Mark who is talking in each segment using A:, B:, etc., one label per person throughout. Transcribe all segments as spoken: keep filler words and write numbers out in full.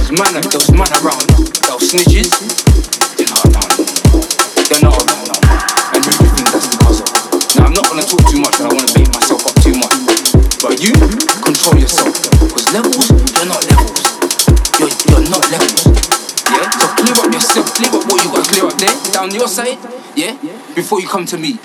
A: Those man, those man around, those snitches, they're not around. They're not around now. And who do you think that's because of? Now I'm not gonna talk too much, but I wanna beat myself up too much. But you control yourself, because levels, you're not levels. You're you're not levels. Yeah. So clear up yourself, clear up what you gotta clear up there, down your side. Yeah. Before you come to me.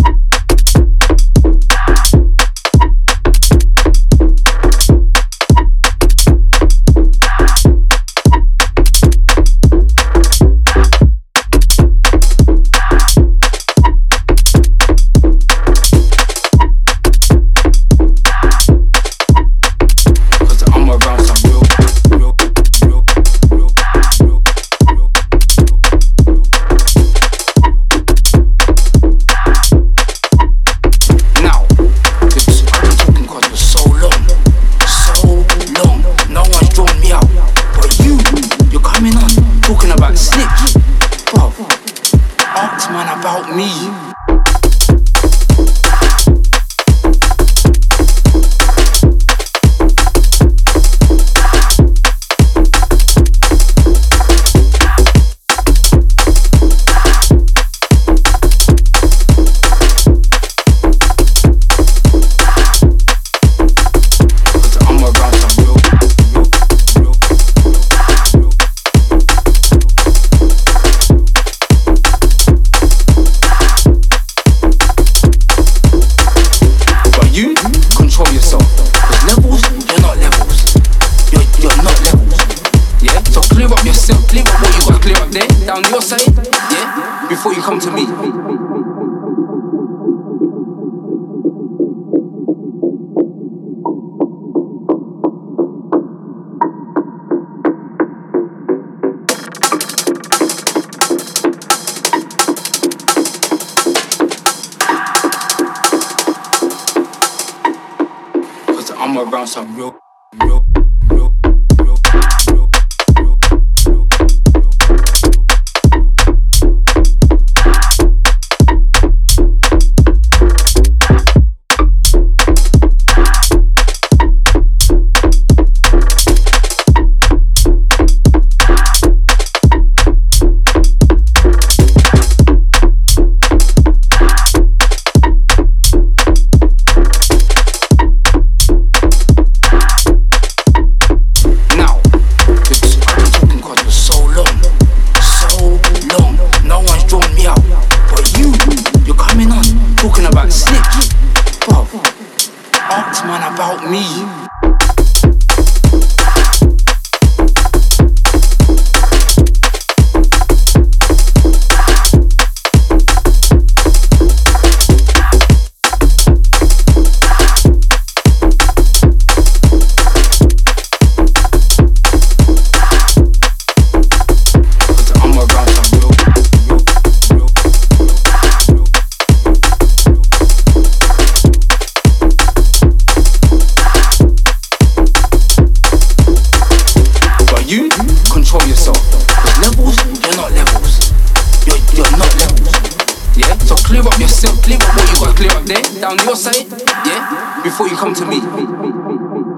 A: Come to me. Cause I'm around some real, real. About me. Down your side, yeah, before you come to me.